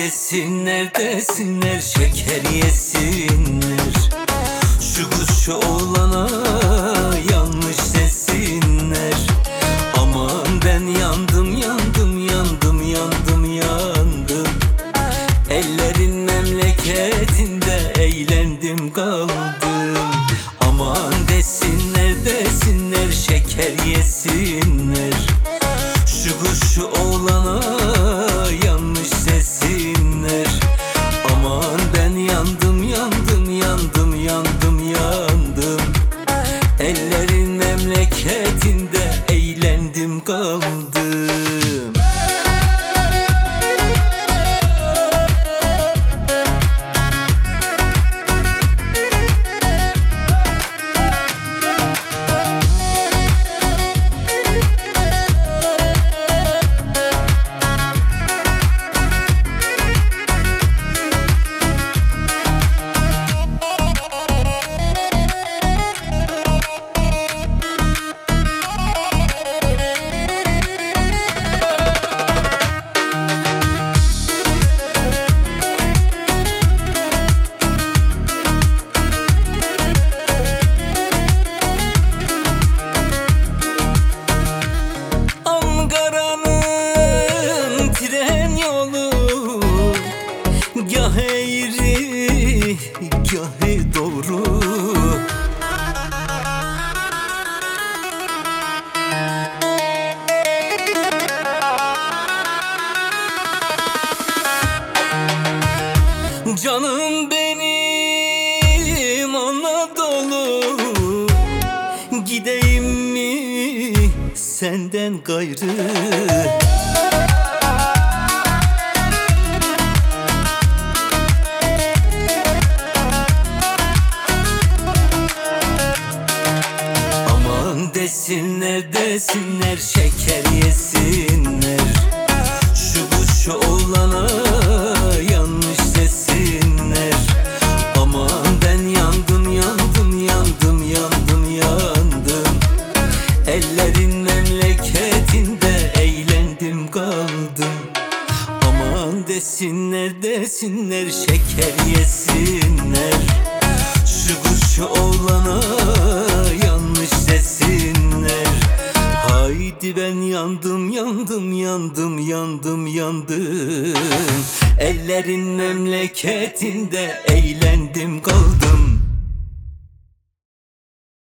desinler desinler, şeker yesinler. Şu kız şu oğlana yanlış desinler. Aman ben yandım yandım yandım yandım yandım. Ellerin memleketinde eğlendim kaldım. Aman desinler desinler, şeker yesinler. Şu kız şu oğlana yanlış desinler. Aman ben yandım yandım yandım yandım yandım. Ellerin memleketinde eğlendim kaldım. Gah eğri, gah doğru. Canım benim Anadolu, gideyim mi senden gayrı? Desinler desinler, şeker yesinler. Şu kız şu oğlana yanlış desinler. Aman ben yandım yandım yandım yandım yandım. Ellerin memleketinde eğlendim kaldım. Aman desinler desinler, şeker yesinler. Şu kız şu oğlana yanlış desinler. Haydi ben yandım yandım yandım yandım yandım. Ellerin memleketinde eğlendim kaldım.